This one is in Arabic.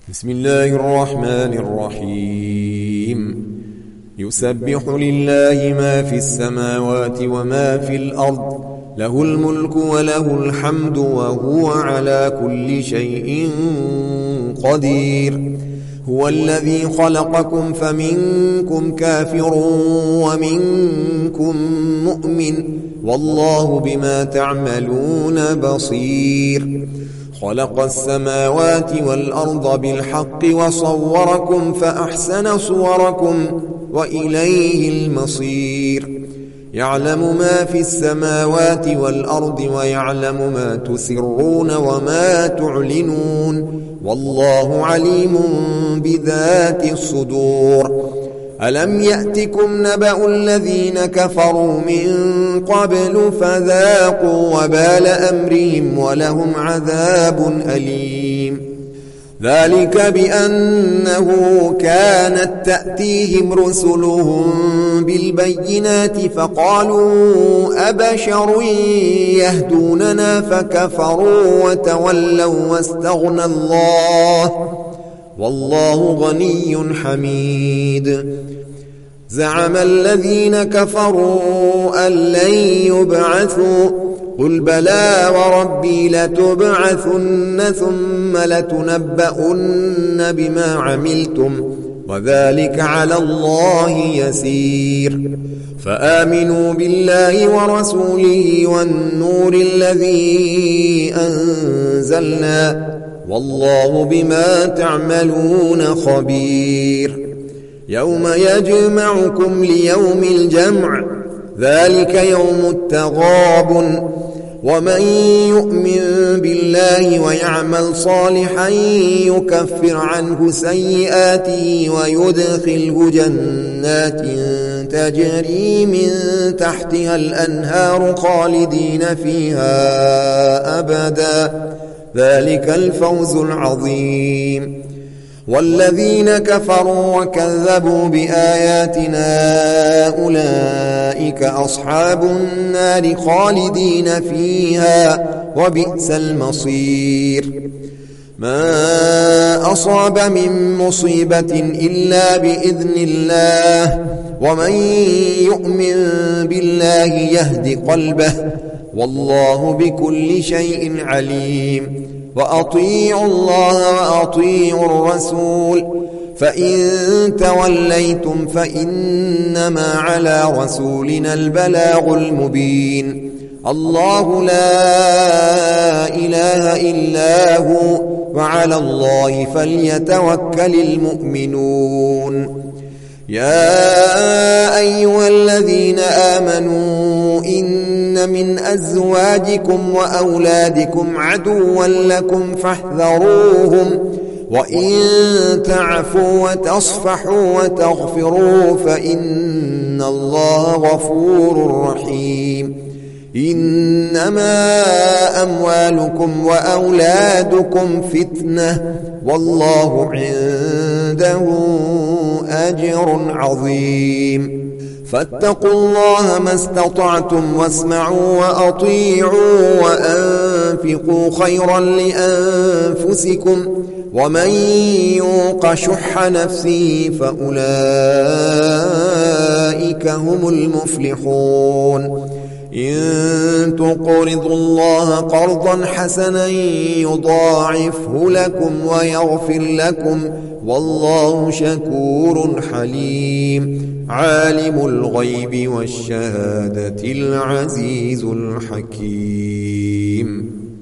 بسم الله الرحمن الرحيم يسبح لله ما في السماوات وما في الأرض له الملك وله الحمد وهو على كل شيء قدير هو الذي خلقكم فمنكم كافر ومنكم مؤمن والله بما تعملون بصير خلق السماوات والأرض بالحق وصوركم فأحسن صوركم وإليه المصير يعلم ما في السماوات والأرض ويعلم ما تسرون وما تعلنون والله عليم بذات الصدور ألم يأتكم نبأ الذين كفروا من قبل فذاقوا وبال أمرهم ولهم عذاب أليم ذلك بأنه كانت تأتيهم رسلهم بالبينات فقالوا أبشر يهدوننا فكفروا وتولوا واستغنى الله والله غني حميد زعم الذين كفروا أن لن يبعثوا قل بلى وربي لتبعثن ثم لتنبؤن بما عملتم وذلك على الله يسير فآمنوا بالله ورسوله والنور الذي أنزلنا والله بما تعملون خبير يوم يجمعكم ليوم الجمع ذلك يوم التغابن ومن يؤمن بالله ويعمل صالحا يكفر عنه سيئاته ويدخله جنات تجري من تحتها الأنهار خالدين فيها أبدا ذلك الفوز العظيم والذين كفروا وكذبوا بآياتنا أولئك أصحاب النار خالدين فيها وبئس المصير ما أصاب من مصيبة إلا بإذن الله ومن يؤمن بالله يهد قلبه والله بكل شيء عليم وأطيعوا الله وأطيعوا الرسول فإن توليتم فإنما على رسولنا البلاغ المبين الله لا إله إلا هو وعلى الله فليتوكل المؤمنون يا أيها الذين آمنوا إن من أزواجكم وأولادكم عدوا لكم فاحذروهم وإن تعفوا وتصفحوا وتغفروا فإن الله غفور رحيم إنما أموالكم وأولادكم فتنة والله عنده أجر عظيم فاتقوا الله ما استطعتم واسمعوا وأطيعوا وأنفقوا خيرا لأنفسكم ومن يوق شح نفسه فأولئك هم المفلحون إن تقرضوا الله قرضا حسنا يضاعفه لكم ويغفر لكم والله شكور حليم عالم الغيب والشهادة العزيز الحكيم